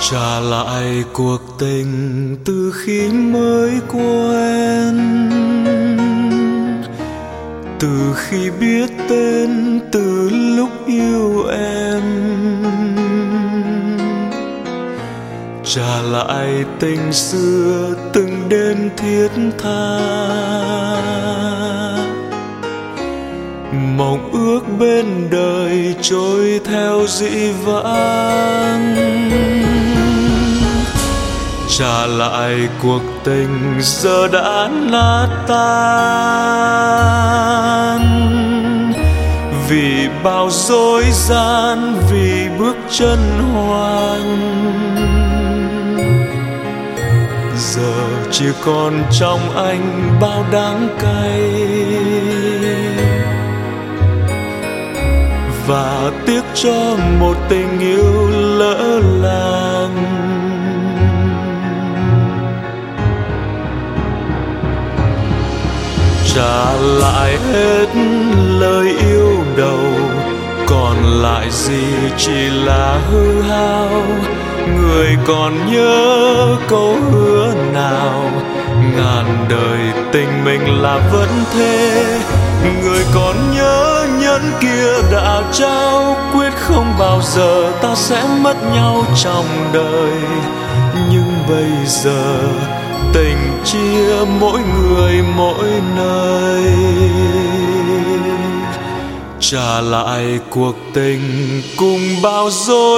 Trả lại cuộc tình từ khi mới quen, từ khi biết tên, từ lúc yêu em. Trả lại tình xưa từng đêm thiết tha, mộng ước bên đời trôi theo dĩ vãng. Trả lại cuộc tình giờ đã nát tan, vì bao dối gian, vì bước chân hoang. Giờ chỉ còn trong anh bao đắng cay và tiếc cho một tình yêu lỡ làng. Trả lại hết lời yêu đầu, còn lại gì chỉ là hư hao. Người còn nhớ câu hứa nào, ngàn đời tình mình là vẫn thế. Người còn nhớ nhẫn kia đã trao, quyết không bao giờ ta sẽ mất nhau trong đời. Nhưng bây giờ tình chia mỗi người mỗi nơi. Trả lại cuộc tình cùng bao dối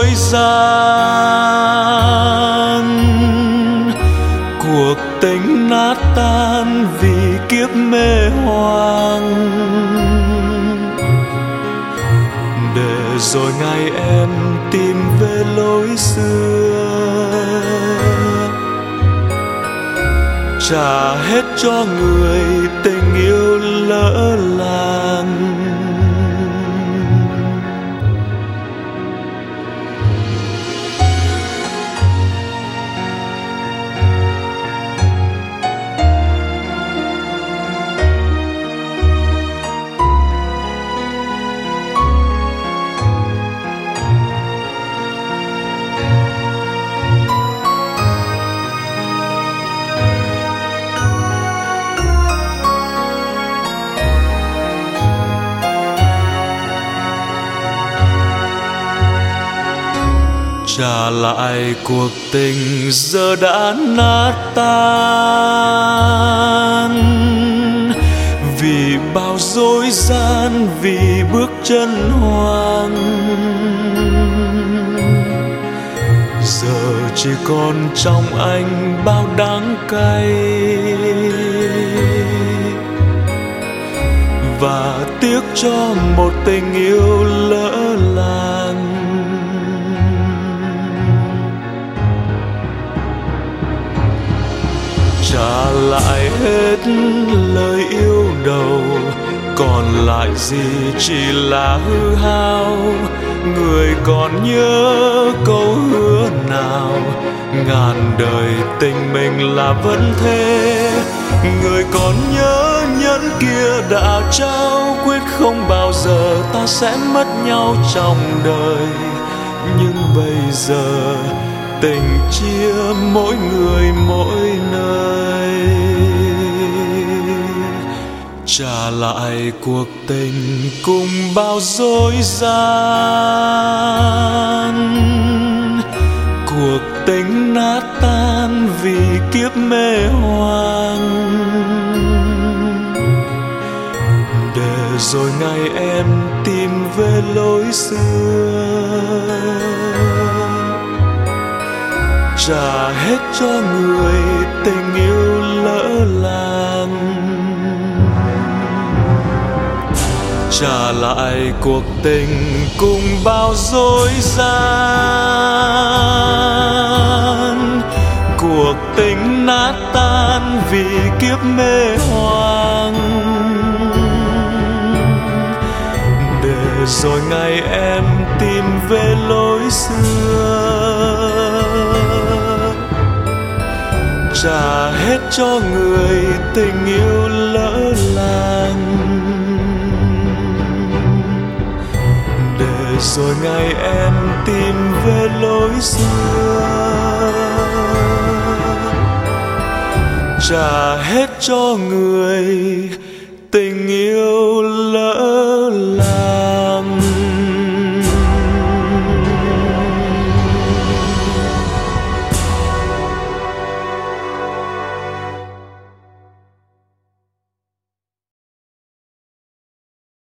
gian, cuộc tình nát tan vì kiếp mê hoang. Để rồi ngày em tìm về lối xưa, trả hết cho người tình yêu lỡ làng. Trả lại cuộc tình giờ đã nát tan, vì bao dối gian, vì bước chân hoang. Giờ chỉ còn trong anh bao đắng cay và tiếc cho một tình yêu lỡ làng. Trả lại hết lời yêu đầu, còn lại gì chỉ là hư hao. Người còn nhớ câu hứa nào, ngàn đời tình mình là vẫn thế. Người còn nhớ nhẫn kia đã trao, quyết không bao giờ ta sẽ mất nhau trong đời. Nhưng bây giờ tình chia mỗi người mỗi nơi. Trả lại cuộc tình cùng bao dối gian, cuộc tình nát tan vì kiếp mê hoang. Để rồi ngày em tìm về lối xưa, trả hết cho người tình yêu lỡ làng. Trả lại cuộc tình cùng bao dối gian, cuộc tình nát tan vì kiếp mê hoang. Để rồi ngày em tìm về lối xưa, trả hết cho người tình yêu lỡ làng. để rồi ngày em tìm về lối xưa. Trả hết cho người